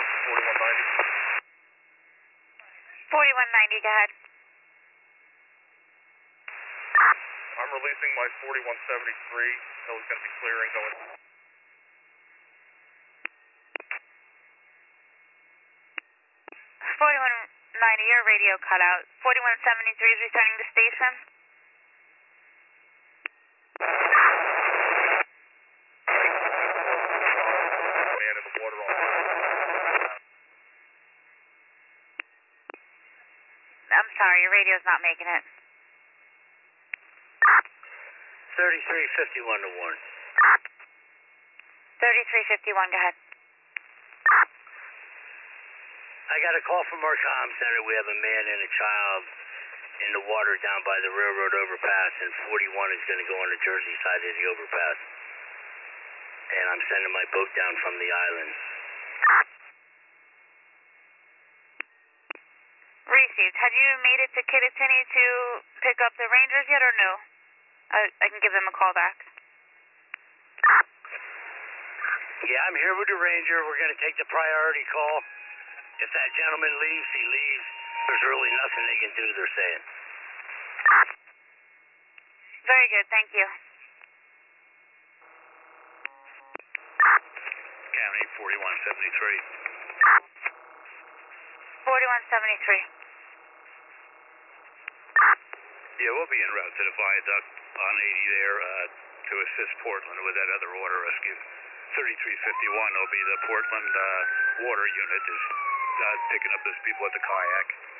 4190, go ahead. I'm releasing my 4173. Hill's going to be clearing going. 4190, your radio cut out. 4173 is returning to station. Man in the water on. I'm sorry, your radio's not making it. 3351 to 1. 3351, go ahead. I got a call from our comm center. We have a man and a child in the water down by the railroad overpass, and 41 is going to go on the Jersey side of the overpass. And I'm sending my boat down from the island. Received. Have you made it to Kittatinny to pick up the Rangers yet, or no? I can give them a call back. Yeah, I'm here with the Ranger. We're going to take the priority call. If that gentleman leaves, he leaves. There's really nothing they can do, they're saying. Very good, thank you. County 4173. 4173. Yeah, we'll be en route to the viaduct on 80 there to assist Portland with that other water rescue. 3351 will be the Portland water unit is picking up those people at the kayak.